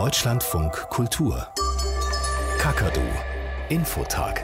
Deutschlandfunk Kultur. Kakadu Infotag.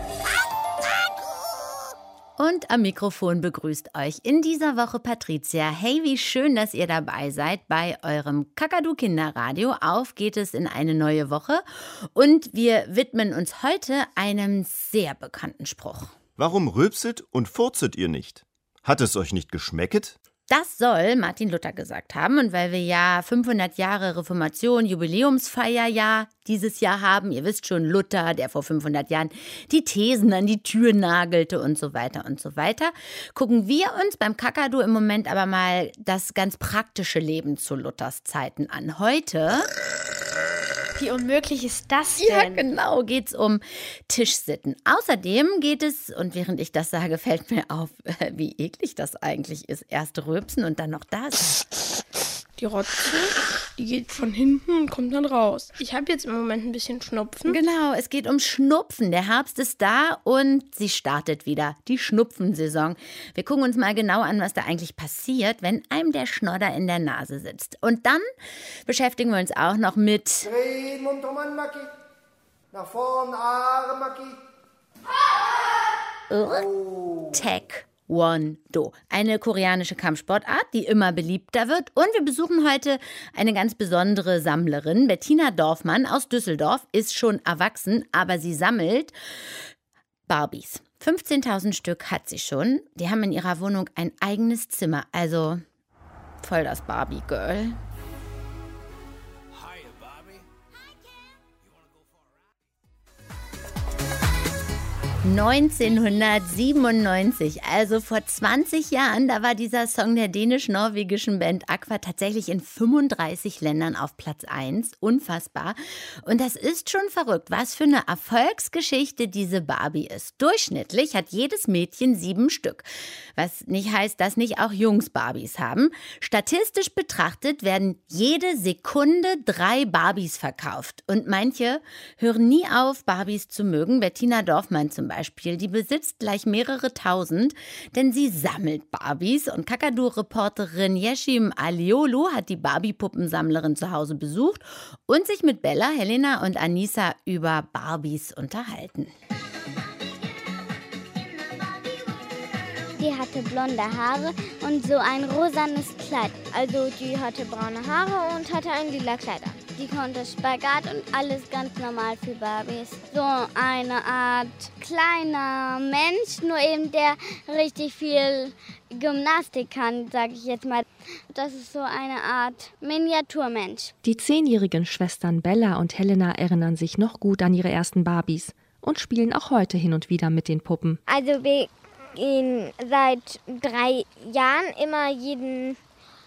Und am Mikrofon begrüßt euch in dieser Woche Patricia. Hey, wie schön, dass ihr dabei seid bei eurem Kakadu Kinderradio. Auf geht es in eine neue Woche und wir widmen uns heute einem sehr bekannten Spruch. Warum rülpset und furzet ihr nicht? Hat es euch nicht geschmecket? Das soll Martin Luther gesagt haben. Und weil wir ja 500 Jahre Reformation, Jubiläumsfeierjahr dieses Jahr haben, ihr wisst schon, Luther, der vor 500 Jahren die Thesen an die Tür nagelte und so weiter, gucken wir uns beim Kakadu im Moment aber mal das ganz praktische Leben zu Luthers Zeiten an. Heute... Wie unmöglich ist das denn? Ja, genau, geht's um Tischsitten. Außerdem geht es, und während ich das sage, fällt mir auf, wie eklig das eigentlich ist. Erst rülpsen und dann noch das. Die Rotze, die geht von hinten und kommt dann raus. Ich habe jetzt im Moment ein bisschen Schnupfen. Genau, es geht um Schnupfen. Der Herbst ist da und sie startet wieder, die Schnupfensaison. Wir gucken uns mal genau an, was da eigentlich passiert, wenn einem der Schnodder in der Nase sitzt. Und dann beschäftigen wir uns auch noch mit... Drehen, Mund um an, Maki. Nach vorn, Arme, Maki. Taekwondo, eine koreanische Kampfsportart, die immer beliebter wird. Und wir besuchen heute eine ganz besondere Sammlerin. Bettina Dorfmann aus Düsseldorf ist schon erwachsen, aber sie sammelt Barbies. 15.000 Stück hat sie schon. Die haben in ihrer Wohnung ein eigenes Zimmer. Also voll das Barbie-Girl. 1997, also vor 20 Jahren, da war dieser Song der dänisch-norwegischen Band Aqua tatsächlich in 35 Ländern auf Platz 1. Unfassbar. Und das ist schon verrückt, was für eine Erfolgsgeschichte diese Barbie ist. Durchschnittlich hat jedes Mädchen 7 Stück. Was nicht heißt, dass nicht auch Jungs Barbies haben. Statistisch betrachtet werden jede Sekunde 3 Barbies verkauft. Und manche hören nie auf, Barbies zu mögen. Bettina Dorfmann zum Beispiel, die besitzt gleich mehrere tausend, denn sie sammelt Barbies. Und Kakadu-Reporterin Yeşim Aliolu hat die Barbie-Puppensammlerin zu Hause besucht und sich mit Bella, Helena und Anissa über Barbies unterhalten. Die hatte blonde Haare und so ein rosanes Kleid. Also die hatte braune Haare und hatte ein lila Kleid an. Die konnte Spagat und alles ganz normal für Barbies. So eine Art kleiner Mensch, nur eben der richtig viel Gymnastik kann, sage ich jetzt mal. Das ist so eine Art Miniaturmensch. Die 10-jährigen Schwestern Bella und Helena erinnern sich noch gut an ihre ersten Barbies und spielen auch heute hin und wieder mit den Puppen. Also wir gehen seit 3 Jahren immer jeden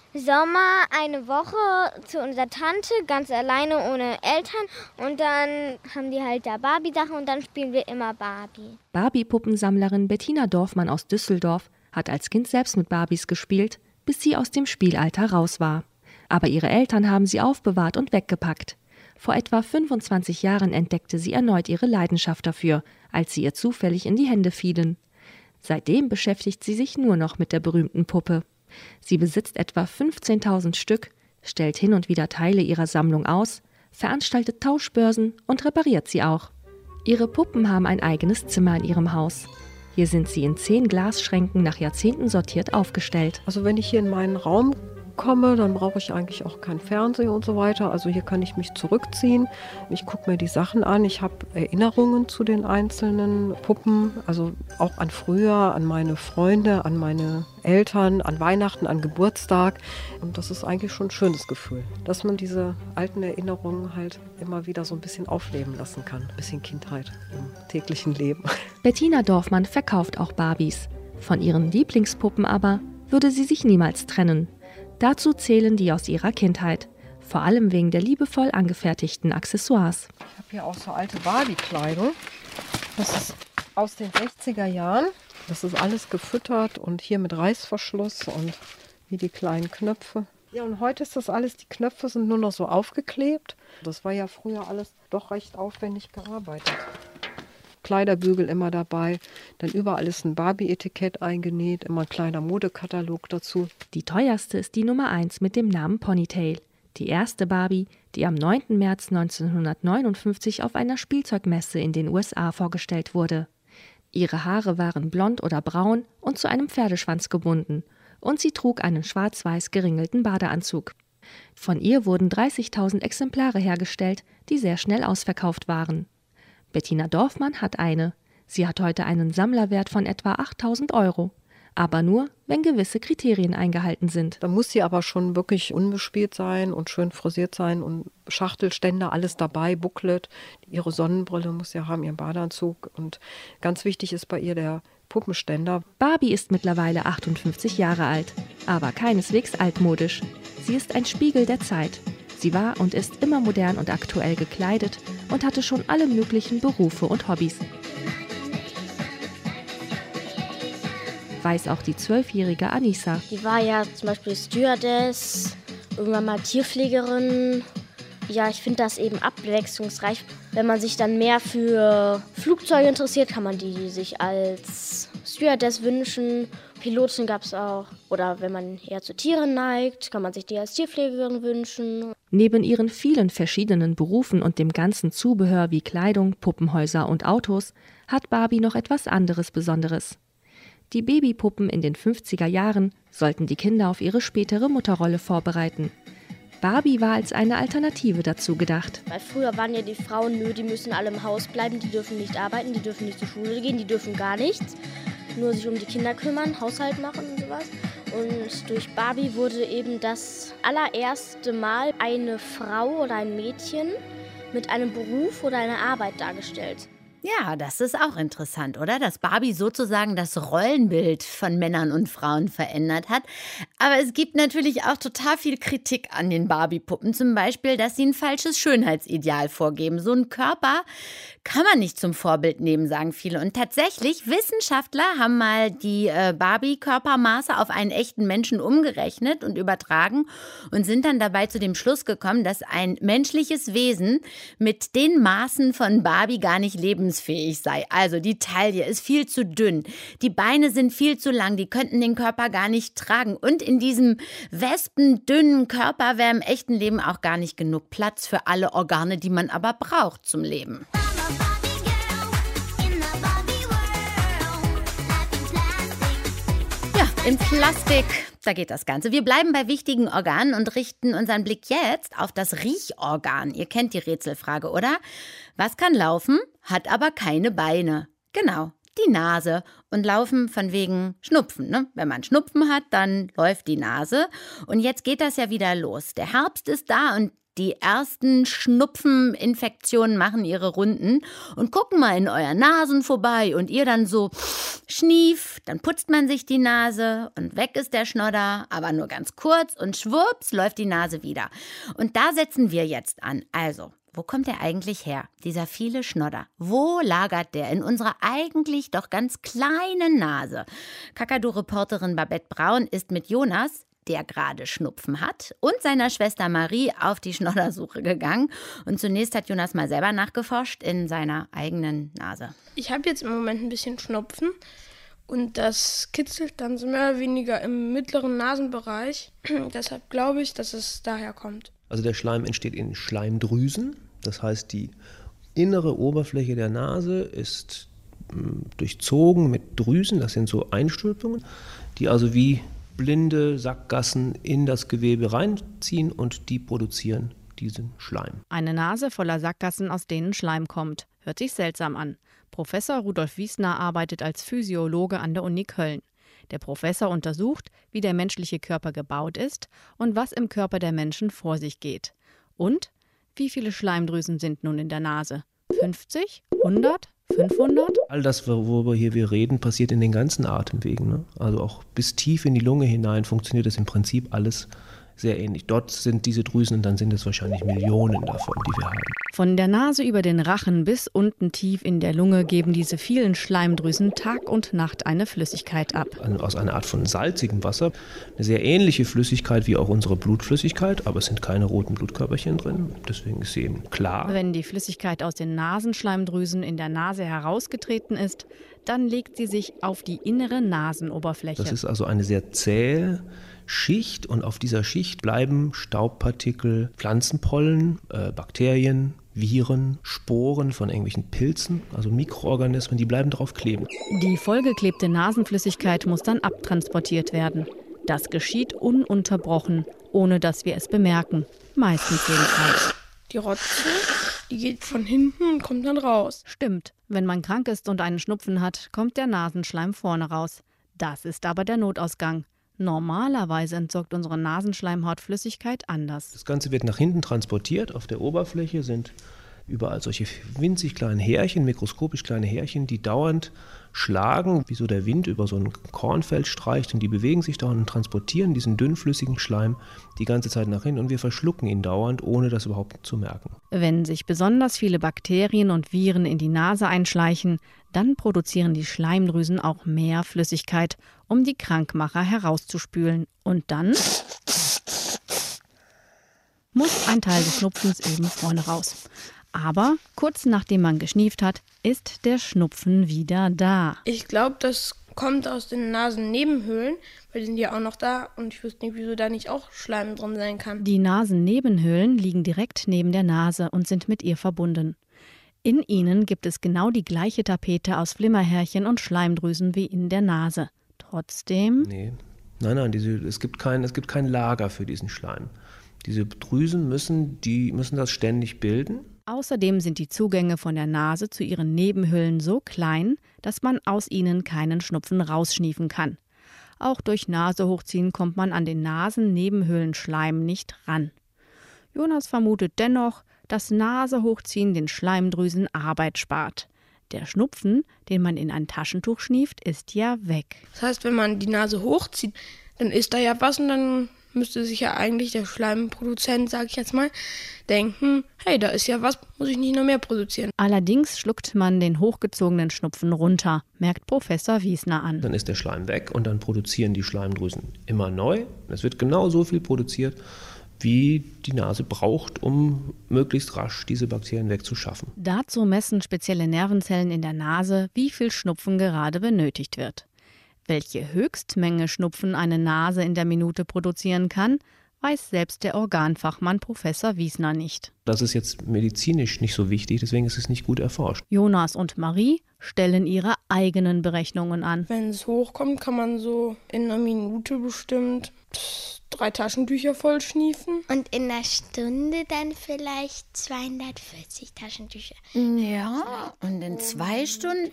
Sommer eine Woche zu unserer Tante, ganz alleine, ohne Eltern. Und dann haben die halt da Barbie-Sachen und dann spielen wir immer Barbie. Barbie-Puppensammlerin Bettina Dorfmann aus Düsseldorf hat als Kind selbst mit Barbies gespielt, bis sie aus dem Spielalter raus war. Aber ihre Eltern haben sie aufbewahrt und weggepackt. Vor etwa 25 Jahren entdeckte sie erneut ihre Leidenschaft dafür, als sie ihr zufällig in die Hände fielen. Seitdem beschäftigt sie sich nur noch mit der berühmten Puppe. Sie besitzt etwa 15.000 Stück, stellt hin und wieder Teile ihrer Sammlung aus, veranstaltet Tauschbörsen und repariert sie auch. Ihre Puppen haben ein eigenes Zimmer in ihrem Haus. Hier sind sie in 10 Glasschränken nach Jahrzehnten sortiert aufgestellt. Also wenn ich hier in meinen Raum komme, dann brauche ich eigentlich auch kein Fernseher und so weiter. Also hier kann ich mich zurückziehen. Ich gucke mir die Sachen an. Ich habe Erinnerungen zu den einzelnen Puppen. Also auch an früher, an meine Freunde, an meine Eltern, an Weihnachten, an Geburtstag. Und das ist eigentlich schon ein schönes Gefühl, dass man diese alten Erinnerungen halt immer wieder so ein bisschen aufleben lassen kann. Ein bisschen Kindheit im täglichen Leben. Bettina Dorfmann verkauft auch Barbies. Von ihren Lieblingspuppen aber würde sie sich niemals trennen. Dazu zählen die aus ihrer Kindheit, vor allem wegen der liebevoll angefertigten Accessoires. Ich habe hier auch so alte Barbie-Kleidung. Das ist aus den 60er Jahren. Das ist alles gefüttert und hier mit Reißverschluss und wie die kleinen Knöpfe. Ja, und heute ist das alles, die Knöpfe sind nur noch so aufgeklebt. Das war ja früher alles doch recht aufwendig gearbeitet. Kleiderbügel immer dabei, dann überall ist ein Barbie-Etikett eingenäht, immer ein kleiner Modekatalog dazu. Die teuerste ist die Nummer 1 mit dem Namen Ponytail. Die erste Barbie, die am 9. März 1959 auf einer Spielzeugmesse in den USA vorgestellt wurde. Ihre Haare waren blond oder braun und zu einem Pferdeschwanz gebunden. Und sie trug einen schwarz-weiß geringelten Badeanzug. Von ihr wurden 30.000 Exemplare hergestellt, die sehr schnell ausverkauft waren. Bettina Dorfmann hat eine. Sie hat heute einen Sammlerwert von etwa 8.000 €. Aber nur, wenn gewisse Kriterien eingehalten sind. Da muss sie aber schon wirklich unbespielt sein und schön frisiert sein und Schachtelständer, alles dabei, Booklet. Ihre Sonnenbrille muss sie haben, ihren Badeanzug. Und ganz wichtig ist bei ihr der Puppenständer. Barbie ist mittlerweile 58 Jahre alt, aber keineswegs altmodisch. Sie ist ein Spiegel der Zeit. Sie war und ist immer modern und aktuell gekleidet und hatte schon alle möglichen Berufe und Hobbys. Weiß auch die 12-jährige Anissa. Die war ja zum Beispiel Stewardess, irgendwann mal Tierpflegerin. Ja, ich finde das eben abwechslungsreich. Wenn man sich dann mehr für Flugzeuge interessiert, kann man die sich als Stewardess wünschen. Pilotin gab es auch. Oder wenn man eher zu Tieren neigt, kann man sich die als Tierpflegerin wünschen. Neben ihren vielen verschiedenen Berufen und dem ganzen Zubehör wie Kleidung, Puppenhäuser und Autos hat Barbie noch etwas anderes Besonderes. Die Babypuppen in den 50er Jahren sollten die Kinder auf ihre spätere Mutterrolle vorbereiten. Barbie war als eine Alternative dazu gedacht. Weil früher waren ja die Frauen, die müssen alle im Haus bleiben, die dürfen nicht arbeiten, die dürfen nicht zur Schule gehen, die dürfen gar nichts. Nur sich um die Kinder kümmern, Haushalt machen und sowas. Und durch Barbie wurde eben das allererste Mal eine Frau oder ein Mädchen mit einem Beruf oder einer Arbeit dargestellt. Ja, das ist auch interessant, oder? Dass Barbie sozusagen das Rollenbild von Männern und Frauen verändert hat. Aber es gibt natürlich auch total viel Kritik an den Barbie-Puppen. Zum Beispiel, dass sie ein falsches Schönheitsideal vorgeben. So einen Körper kann man nicht zum Vorbild nehmen, sagen viele. Und tatsächlich, Wissenschaftler haben mal die Barbie-Körpermaße auf einen echten Menschen umgerechnet und übertragen und sind dann dabei zu dem Schluss gekommen, dass ein menschliches Wesen mit den Maßen von Barbie gar nicht lebensfähig sei. Also die Taille ist viel zu dünn, die Beine sind viel zu lang, die könnten den Körper gar nicht tragen. Und in diesem wespendünnen Körper wäre im echten Leben auch gar nicht genug Platz für alle Organe, die man aber braucht zum Leben. In Plastik, da geht das Ganze. Wir bleiben bei wichtigen Organen und richten unseren Blick jetzt auf das Riechorgan. Ihr kennt die Rätselfrage, oder? Was kann laufen, hat aber keine Beine? Genau, die Nase. Und laufen von wegen Schnupfen, ne? Wenn man Schnupfen hat, dann läuft die Nase. Und jetzt geht das ja wieder los. Der Herbst ist da und die ersten Schnupfeninfektionen machen ihre Runden und gucken mal in euren Nasen vorbei und ihr dann so schnief, dann putzt man sich die Nase und weg ist der Schnodder, aber nur ganz kurz und schwupps läuft die Nase wieder. Und da setzen wir jetzt an. Also, wo kommt der eigentlich her, dieser viele Schnodder? Wo lagert der in unserer eigentlich doch ganz kleinen Nase? Kakadu-Reporterin Babette Braun ist mit Jonas, der gerade Schnupfen hat, und seiner Schwester Marie auf die Schnoddersuche gegangen. Und zunächst hat Jonas mal selber nachgeforscht in seiner eigenen Nase. Ich habe jetzt im Moment ein bisschen Schnupfen und das kitzelt dann so mehr oder weniger im mittleren Nasenbereich. Deshalb glaube ich, dass es daher kommt. Also der Schleim entsteht in Schleimdrüsen. Das heißt, die innere Oberfläche der Nase ist durchzogen mit Drüsen. Das sind so Einstülpungen, die also wie blinde Sackgassen in das Gewebe reinziehen und die produzieren diesen Schleim. Eine Nase voller Sackgassen, aus denen Schleim kommt. Hört sich seltsam an. Professor Rudolf Wiesner arbeitet als Physiologe an der Uni Köln. Der Professor untersucht, wie der menschliche Körper gebaut ist und was im Körper der Menschen vor sich geht. Und wie viele Schleimdrüsen sind nun in der Nase? 50? 100? 500? All das, worüber hier wir reden, passiert in den ganzen Atemwegen. Ne? Also auch bis tief in die Lunge hinein funktioniert das im Prinzip alles sehr ähnlich. Dort sind diese Drüsen und dann sind es wahrscheinlich Millionen davon, die wir haben. Von der Nase über den Rachen bis unten tief in der Lunge geben diese vielen Schleimdrüsen Tag und Nacht eine Flüssigkeit ab. Aus einer Art von salzigem Wasser. Eine sehr ähnliche Flüssigkeit wie auch unsere Blutflüssigkeit, aber es sind keine roten Blutkörperchen drin. Deswegen ist sie eben klar. Wenn die Flüssigkeit aus den Nasenschleimdrüsen in der Nase herausgetreten ist, dann legt sie sich auf die innere Nasenoberfläche. Das ist also eine sehr zähe, Schicht und auf dieser Schicht bleiben Staubpartikel, Pflanzenpollen, Bakterien, Viren, Sporen von irgendwelchen Pilzen, also Mikroorganismen, die bleiben drauf kleben. Die vollgeklebte Nasenflüssigkeit muss dann abtransportiert werden. Das geschieht ununterbrochen, ohne dass wir es bemerken. Meistens jedenfalls. Die Rotze, die geht von hinten und kommt dann raus. Stimmt, wenn man krank ist und einen Schnupfen hat, kommt der Nasenschleim vorne raus. Das ist aber der Notausgang. Normalerweise entsorgt unsere Nasenschleimhaut Flüssigkeit anders. Das Ganze wird nach hinten transportiert. Auf der Oberfläche sind überall solche winzig kleinen Härchen, mikroskopisch kleine Härchen, die dauernd schlagen, wie so der Wind über so ein Kornfeld streicht. Und die bewegen sich dauernd und transportieren diesen dünnflüssigen Schleim die ganze Zeit nach hinten. Und wir verschlucken ihn dauernd, ohne das überhaupt zu merken. Wenn sich besonders viele Bakterien und Viren in die Nase einschleichen, dann produzieren die Schleimdrüsen auch mehr Flüssigkeit, um die Krankmacher herauszuspülen. Und dann muss ein Teil des Schnupfens eben vorne raus. Aber kurz nachdem man geschnieft hat, ist der Schnupfen wieder da. Ich glaube, das kommt aus den Nasennebenhöhlen, weil die sind ja auch noch da und ich wüsste nicht, wieso da nicht auch Schleim drin sein kann. Die Nasennebenhöhlen liegen direkt neben der Nase und sind mit ihr verbunden. In ihnen gibt es genau die gleiche Tapete aus Flimmerhärchen und Schleimdrüsen wie in der Nase. Trotzdem... Nein, es gibt kein Lager für diesen Schleim. Diese Drüsen müssen das ständig bilden. Außerdem sind die Zugänge von der Nase zu ihren Nebenhöhlen so klein, dass man aus ihnen keinen Schnupfen rausschniefen kann. Auch durch Nasehochziehen kommt man an den Nasennebenhöhlenschleim nicht ran. Jonas vermutet dennoch, dass Nasehochziehen den Schleimdrüsen Arbeit spart. Der Schnupfen, den man in ein Taschentuch schnieft, ist ja weg. Das heißt, wenn man die Nase hochzieht, dann ist da ja was und dann müsste sich ja eigentlich der Schleimproduzent, sage ich jetzt mal, denken, hey, da ist ja was, muss ich nicht noch mehr produzieren. Allerdings schluckt man den hochgezogenen Schnupfen runter, merkt Professor Wiesner an. Dann ist der Schleim weg und dann produzieren die Schleimdrüsen immer neu. Es wird genau so viel produziert, wie die Nase braucht, um möglichst rasch diese Bakterien wegzuschaffen. Dazu messen spezielle Nervenzellen in der Nase, wie viel Schnupfen gerade benötigt wird. Welche Höchstmenge Schnupfen eine Nase in der Minute produzieren kann, weiß selbst der Organfachmann Professor Wiesner nicht. Das ist jetzt medizinisch nicht so wichtig, deswegen ist es nicht gut erforscht. Jonas und Marie stellen ihre eigenen Berechnungen an. Wenn es hochkommt, kann man so in einer Minute bestimmt 3 Taschentücher voll schniefen. Und in einer Stunde dann vielleicht 240 Taschentücher. Ja, und in 2 Stunden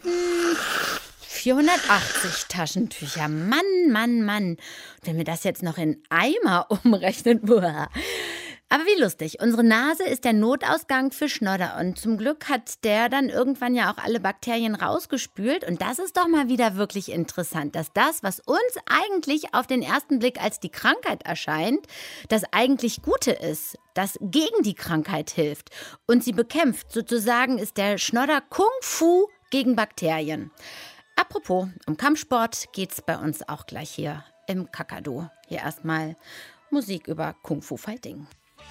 480 Taschentücher. Mann. Und wenn wir das jetzt noch in Eimer umrechnen, boah. Aber wie lustig, unsere Nase ist der Notausgang für Schnodder und zum Glück hat der dann irgendwann ja auch alle Bakterien rausgespült und das ist doch mal wieder wirklich interessant, dass das, was uns eigentlich auf den ersten Blick als die Krankheit erscheint, das eigentlich Gute ist, das gegen die Krankheit hilft und sie bekämpft. Sozusagen ist der Schnodder Kung Fu gegen Bakterien. Apropos, um Kampfsport geht's bei uns auch gleich hier im Kakadu. Hier erstmal Musik über Kung Fu Fighting.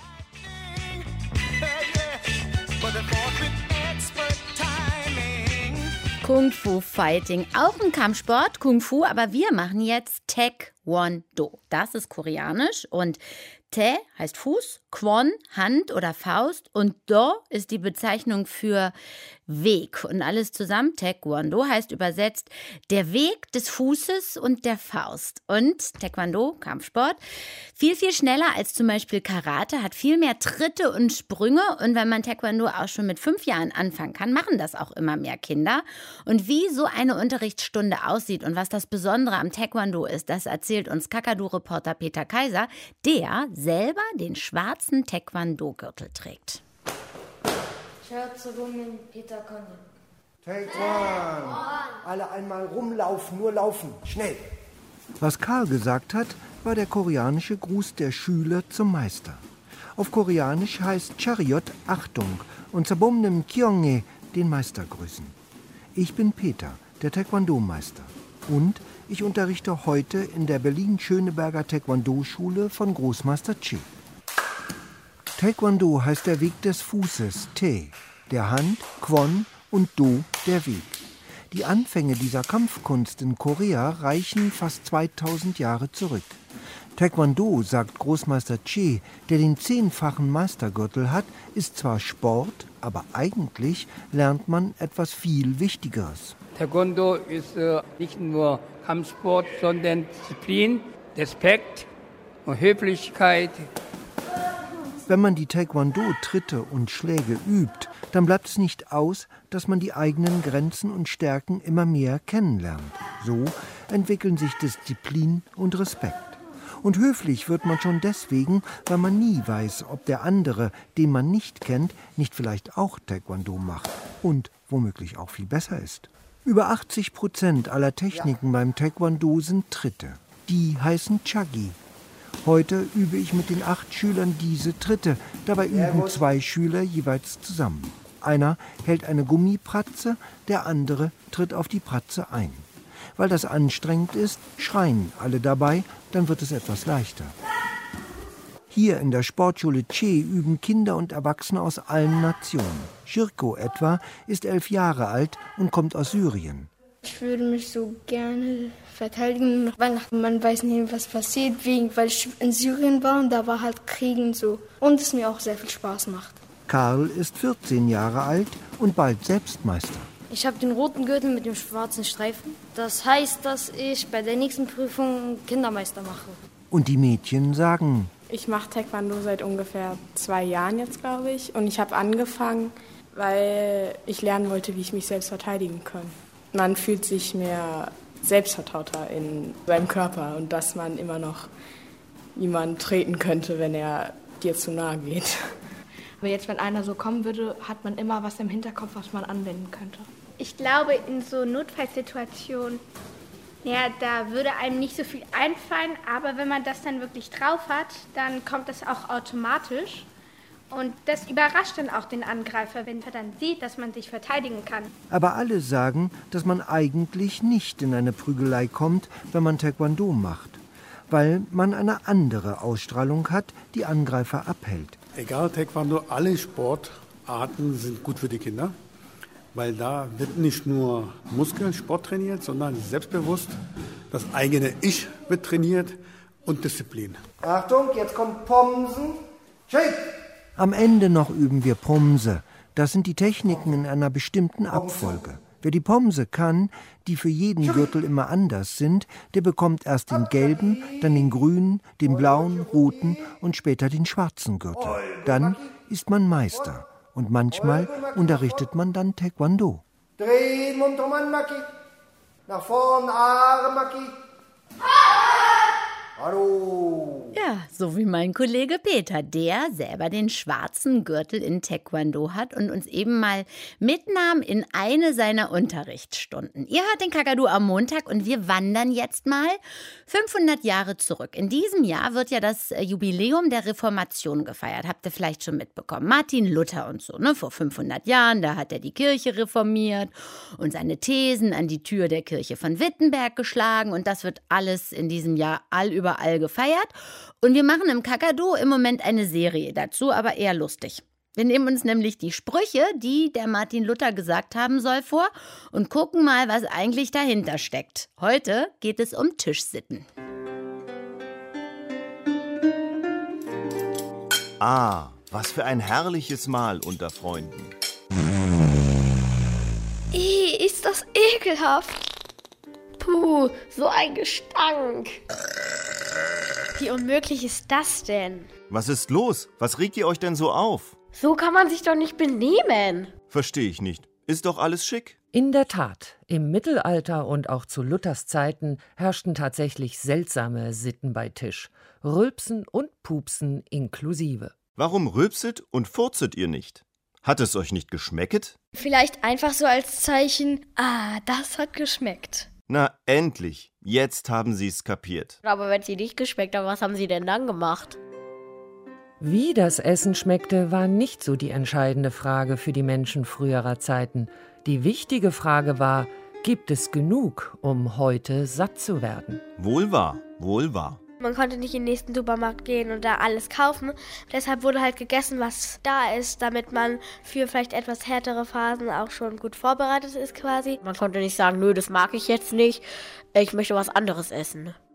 Kung Fu Fighting, auch ein Kampfsport, Kung Fu, aber wir machen jetzt Taekwondo. Das ist koreanisch und Tae heißt Fuß, Kwon Hand oder Faust und Do ist die Bezeichnung für Weg. Und alles zusammen, Taekwondo heißt übersetzt der Weg des Fußes und der Faust. Und Taekwondo, Kampfsport, viel schneller als zum Beispiel Karate, hat viel mehr Tritte und Sprünge. Und wenn man Taekwondo auch schon mit 5 Jahren anfangen kann, machen das auch immer mehr Kinder. Und wie so eine Unterrichtsstunde aussieht und was das Besondere am Taekwondo ist, das erzählt uns Kakadu-Reporter Peter Kaiser, der selber den schwarzen Taekwondo-Gürtel trägt. Taekwondo. Alle einmal rumlaufen, nur laufen, schnell. Was Karl gesagt hat, war der koreanische Gruß der Schüler zum Meister. Auf Koreanisch heißt Chariot Achtung und Sabomnem Kyonghae den Meister grüßen. Ich bin Peter, der Taekwondo-Meister. Und ich unterrichte heute in der Berlin-Schöneberger Taekwondo-Schule von Großmeister Che. Taekwondo heißt der Weg des Fußes, Tae, der Hand, Kwon und Do, der Weg. Die Anfänge dieser Kampfkunst in Korea reichen fast 2000 Jahre zurück. Taekwondo, sagt Großmeister Che, der den 10-fachen Meistergürtel hat, ist zwar Sport, aber eigentlich lernt man etwas viel Wichtigeres. Taekwondo ist nicht nur Kampfsport, sondern Disziplin, Respekt und Höflichkeit. Wenn man die Taekwondo-Tritte und Schläge übt, dann bleibt es nicht aus, dass man die eigenen Grenzen und Stärken immer mehr kennenlernt. So entwickeln sich Disziplin und Respekt. Und höflich wird man schon deswegen, weil man nie weiß, ob der andere, den man nicht kennt, nicht vielleicht auch Taekwondo macht und womöglich auch viel besser ist. Über 80% aller Techniken beim Taekwondo sind Tritte. Die heißen Chagi. Heute übe ich mit den 8 Schülern diese Tritte. Dabei üben 2 Schüler jeweils zusammen. Einer hält eine Gummipratze, der andere tritt auf die Pratze ein. Weil das anstrengend ist, schreien alle dabei, dann wird es etwas leichter. Hier in der Sportschule Che üben Kinder und Erwachsene aus allen Nationen. Shirko etwa ist 11 Jahre alt und kommt aus Syrien. Ich würde mich so gerne verteidigen, weil man weiß nicht, was passiert, weil ich in Syrien war und da war halt Krieg und so. Und es mir auch sehr viel Spaß macht. Karl ist 14 Jahre alt und bald Selbstmeister. Ich habe den roten Gürtel mit dem schwarzen Streifen. Das heißt, dass ich bei der nächsten Prüfung Kindermeister mache. Und die Mädchen sagen: Ich mache Taekwondo seit ungefähr 2 Jahren jetzt, glaube ich. Und ich habe angefangen, weil ich lernen wollte, wie ich mich selbst verteidigen kann. Man fühlt sich mehr selbstvertrauter in seinem Körper und dass man immer noch jemanden treten könnte, wenn er dir zu nahe geht. Aber jetzt, wenn einer so kommen würde, hat man immer was im Hinterkopf, was man anwenden könnte. Ich glaube, in so Notfallsituationen, ja, da würde einem nicht so viel einfallen, aber wenn man das dann wirklich drauf hat, dann kommt das auch automatisch. Und das überrascht dann auch den Angreifer, wenn er dann sieht, dass man sich verteidigen kann. Aber alle sagen, dass man eigentlich nicht in eine Prügelei kommt, wenn man Taekwondo macht. Weil man eine andere Ausstrahlung hat, die Angreifer abhält. Egal, Taekwondo, alle Sportarten sind gut für die Kinder. Weil da wird nicht nur Muskelsport trainiert, sondern selbstbewusst. Das eigene Ich wird trainiert und Disziplin. Achtung, jetzt kommt Pomsen. Shake! Am Ende noch üben wir Pomse. Das sind die Techniken in einer bestimmten Abfolge. Wer die Pomse kann, die für jeden Gürtel immer anders sind, der bekommt erst den gelben, dann den grünen, den blauen, roten und später den schwarzen Gürtel. Dann ist man Meister. Und manchmal unterrichtet man dann Taekwondo. Drehen, Mund drum an, Maki. Nach vorn, Arme, Maki. Hallo. Ja, so wie mein Kollege Peter, der selber den schwarzen Gürtel in Taekwondo hat und uns eben mal mitnahm in eine seiner Unterrichtsstunden. Ihr hört den Kakadu am Montag und wir wandern jetzt mal 500 Jahre zurück. In diesem Jahr wird ja das Jubiläum der Reformation gefeiert. Habt ihr vielleicht schon mitbekommen. Martin Luther und so, ne? Vor 500 Jahren, da hat er die Kirche reformiert und seine Thesen an die Tür der Kirche von Wittenberg geschlagen. Und das wird alles in diesem Jahr überall gefeiert. Und wir machen im Kakadu im Moment eine Serie dazu, aber eher lustig. Wir nehmen uns nämlich die Sprüche, die der Martin Luther gesagt haben soll, vor und gucken mal, was eigentlich dahinter steckt. Heute geht es um Tischsitten. Ah, was für ein herrliches Mahl unter Freunden. Ist das ekelhaft. Puh, so ein Gestank. Wie unmöglich ist das denn? Was ist los? Was regt ihr euch denn so auf? So kann man sich doch nicht benehmen. Verstehe ich nicht. Ist doch alles schick. In der Tat, im Mittelalter und auch zu Luthers Zeiten herrschten tatsächlich seltsame Sitten bei Tisch. Rülpsen und Pupsen inklusive. Warum rülpset und furzet ihr nicht? Hat es euch nicht geschmecket? Vielleicht einfach so als Zeichen, das hat geschmeckt. Na, endlich. Jetzt haben sie es kapiert. Aber wenn sie nicht geschmeckt haben, was haben sie denn dann gemacht? Wie das Essen schmeckte, war nicht so die entscheidende Frage für die Menschen früherer Zeiten. Die wichtige Frage war, gibt es genug, um heute satt zu werden? Wohl wahr, wohl wahr. Man konnte nicht in den nächsten Supermarkt gehen und da alles kaufen. Deshalb wurde halt gegessen, was da ist, damit man für vielleicht etwas härtere Phasen auch schon gut vorbereitet ist quasi. Man konnte nicht sagen, nö, das mag ich jetzt nicht, ich möchte was anderes essen.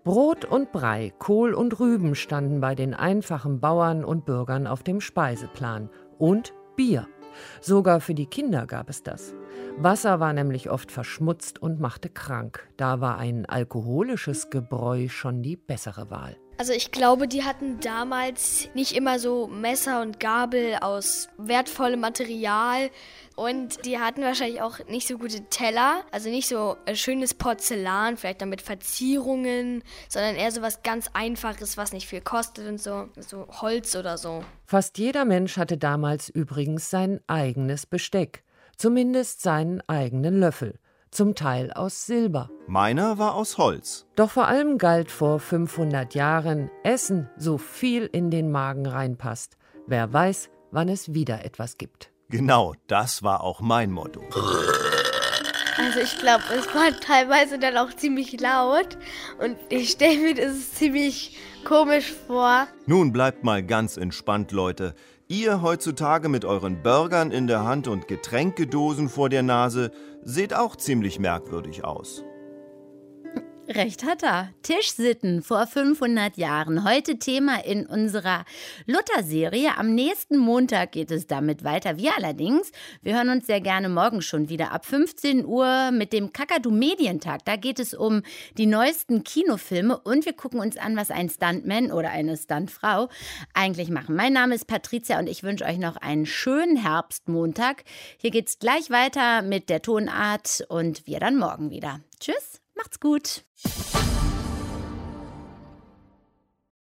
Brot und Brei, Kohl und Rüben standen bei den einfachen Bauern und Bürgern auf dem Speiseplan. Und Bier. Sogar für die Kinder gab es das. Wasser war nämlich oft verschmutzt und machte krank. Da war ein alkoholisches Gebräu schon die bessere Wahl. Also ich glaube, die hatten damals nicht immer so Messer und Gabel aus wertvollem Material und die hatten wahrscheinlich auch nicht so gute Teller, also nicht so schönes Porzellan, vielleicht dann mit Verzierungen, sondern eher so was ganz Einfaches, was nicht viel kostet und so Holz oder so. Fast jeder Mensch hatte damals übrigens sein eigenes Besteck, zumindest seinen eigenen Löffel. Zum Teil aus Silber. Meiner war aus Holz. Doch vor allem galt vor 500 Jahren, essen, so viel in den Magen reinpasst. Wer weiß, wann es wieder etwas gibt. Genau, das war auch mein Motto. Also ich glaube, es war teilweise dann auch ziemlich laut und ich stelle mir das ziemlich komisch vor. Nun bleibt mal ganz entspannt, Leute. Ihr heutzutage mit euren Burgern in der Hand und Getränkedosen vor der Nase seht auch ziemlich merkwürdig aus. Recht hat er. Tischsitten vor 500 Jahren. Heute Thema in unserer Luther-Serie. Am nächsten Montag geht es damit weiter. Wir allerdings, wir hören uns sehr gerne morgen schon wieder ab 15 Uhr mit dem Kakadu-Medientag. Da geht es um die neuesten Kinofilme und wir gucken uns an, was ein Stuntman oder eine Stuntfrau eigentlich machen. Mein Name ist Patricia und ich wünsche euch noch einen schönen Herbstmontag. Hier geht's gleich weiter mit der Tonart und wir dann morgen wieder. Tschüss. Macht's gut.